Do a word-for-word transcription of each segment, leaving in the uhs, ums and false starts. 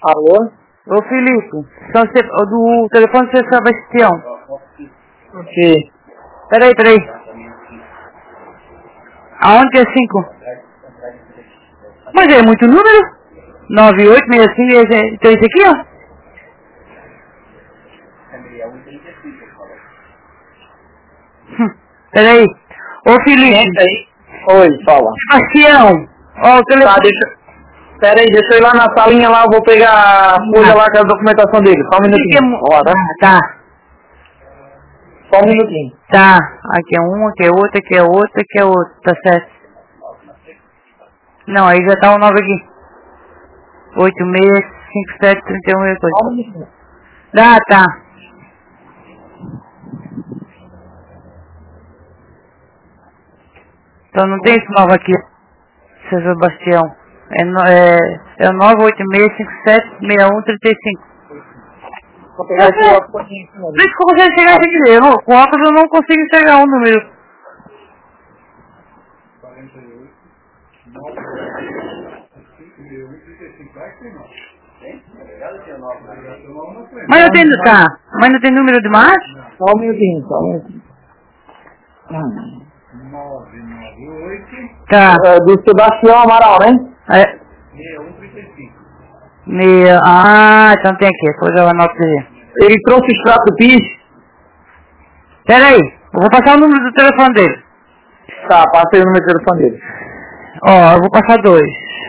Alô? Ô Filipe, são Se- do telefone do seu Sebastião. Ok. Peraí, peraí. Aonde que é cinco? Mas é muito número? nove oito seis cinco, esse- então esse aqui, ó. Hum, Peraí. Ô Felipe. Oi, fala. Sebastião. Ó, o telefone. Tá, deixa... Pera aí, deixa eu ir lá na salinha lá, eu vou pegar a folha lá com a documentação dele. Só um minutinho. Fique- Ó, tá? Tá, Só um minutinho. tá. Aqui é um, aqui é outro, aqui é outro, aqui é outro. Tá certo. Não, aí já tá o nove aqui. oito seis cinco sete três um e coisa. Só um minutinho. Tá, tá. Então não tem esse nove aqui, seu Sebastião. É, no- é, é o nove oito seis cinco sete seis um três cinco. Vou pegar esse É. óculos aqui em cima. Por isso que eu consigo chegar aqui. Eu não, com óculos eu não consigo enxergar um número. Mas não tem, tá, mas não tem número de mais? Só um minutinho, só um minutinho. Hum. Tá. É, do Sebastião Amaral, né? É. Meia, ah, então tem aqui, depois eu anoto aí. Ele trouxe o extrato do P I S. Pera aí, eu vou passar o número do telefone dele. Tá, passei o número do telefone dele. Ó, eu vou passar dois.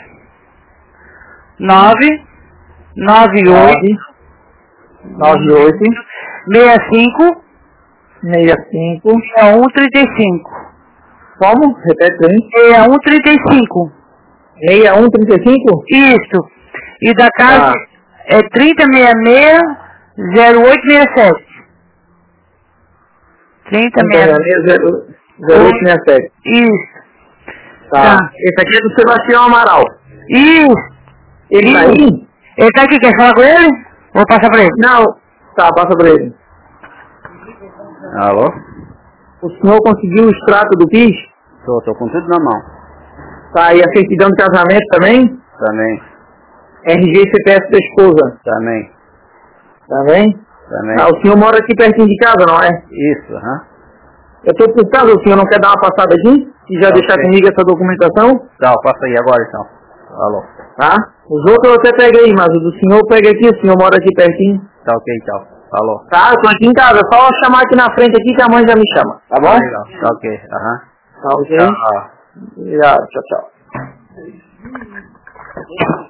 Nove, nove, oito, nove oito meia cinco, seis cinco. meia um, trinta e cinco. Como? Repete aí. Meia um, trinta e cinco. seis um três cinco? Isso. E da casa Ah. é trinta seis seis, zero oito seis sete. trinta seis seis. zero oito seis sete. Isso. Tá. Tá. Esse aqui é do Sebastião Amaral. Isso. Ele tá aí? Ele tá aqui, quer falar com ele? Vou passar pra ele. Não. Tá, passa pra ele. Alô? O senhor conseguiu o extrato do P I S? Tô, tô com tudo na mão. Tá, e a certidão de casamento também? Também, R G e C P F da esposa. também, Tá bem? também. Ah, o senhor mora aqui pertinho de casa, não é? Isso, aham. Eu tô por casa, o senhor não quer dar uma passada aqui? E já Tá, deixar ok. comigo essa documentação? Tá, passa aí agora então. Alô? Tá? Os outros eu até pego aí, mas o do senhor eu pego aqui, o senhor mora aqui pertinho. Tá ok, tchau. Alô? Tá, eu tô aqui em casa, é só chamar aqui na frente aqui que a mãe já me chama, tá bom? Legal. Tá ok, aham. Tá ok? Tchau. Obrigado, tchau, tchau.